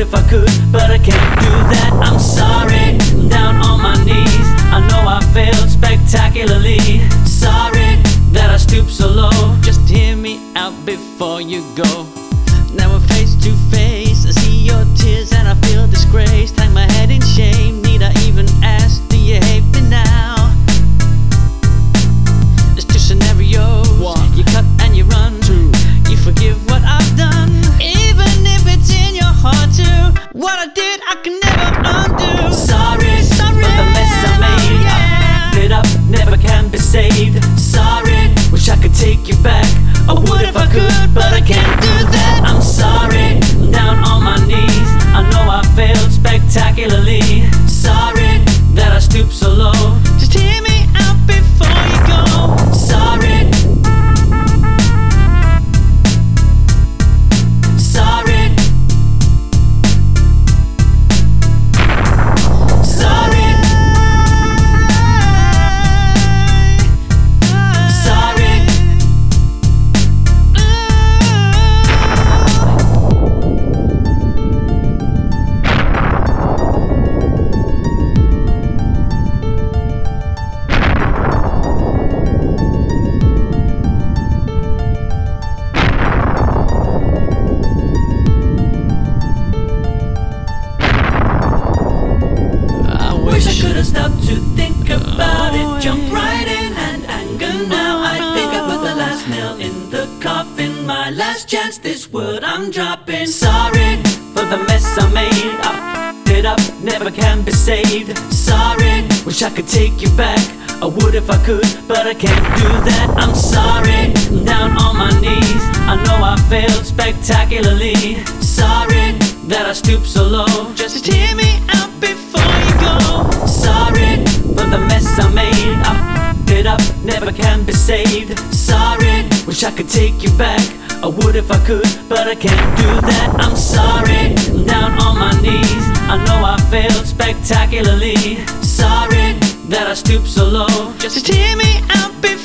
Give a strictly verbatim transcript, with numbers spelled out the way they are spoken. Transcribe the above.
if I could, but I can't do that. I'm sorry, I'm down on my knees. I know I failed spectacularly. Sorry that I stooped so low. Just hear me out before you go. Now we're face to face, I see your tears and I feel disgraced. Hang my head in shame, need I even ask, do you hate me now? There's two scenarios. One. You cut and you run. Two. You forgive what I've done, even if it's in your heart to. What I did I can never undo. Sorry, Sorry for the mess I made. yeah. I fucked it up, never can be saved. Sorry, wish I could take you back. I would if I could, but I can't do that. I'm sorry, I'm down on my knees. I know I failed spectacularly. Sorry that I stooped so low. Just hear me out before you go. Sorry. Sorry. Sorry. Sorry. Wish I could have stopped to think about it. Jump right in and anger now. I think I put the last nail in the coffin. My last chance, this word I'm dropping. Sorry for the mess I made. I fucked it up, never can be saved. Sorry, wish I could take you back. I would if I could, but I can't do that. I'm sorry, I'm down on my knees. I know I failed spectacularly. Sorry that I stooped so low. Just hear me out before you go. Sorry for the mess I made. I fucked it up, never can be saved. Sorry, wish I could take you back. I would if I could, but I can't do that. I'm sorry, I'm down on my knees. I know I failed spectacularly. Sorry that I stooped so low. Just hear me out before